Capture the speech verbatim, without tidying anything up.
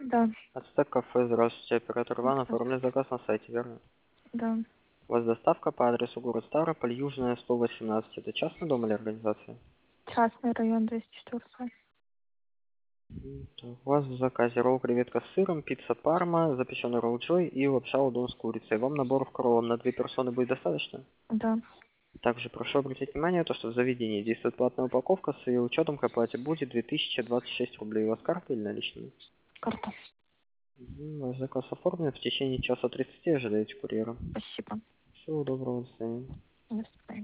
Да, Ацтек кафе, здравствуйте, оператор Иван, здравствуйте. оформлен заказ на сайте, верно? Да, У вас доставка по адресу город Ставрополь, Южная, сто восемнадцать. Это частный дом или организация? частный район двести четыре. М, так, у вас в заказе ролл креветка с сыром, пицца парма, запеченный ролл джой и лапша удон с курицей. Вам набор в кроллом на две персоны будет достаточно? Да, Также прошу обратить внимание, то, что в заведении действует платная упаковка, с ее учетом к оплате будет две тысячи двадцать шесть рублей. У вас карта или наличные? карта. Мгм, ваш заказ оформлен, в течение часа тридцати ожидаете курьера. Спасибо. Всего доброго, до свидания. До свидания.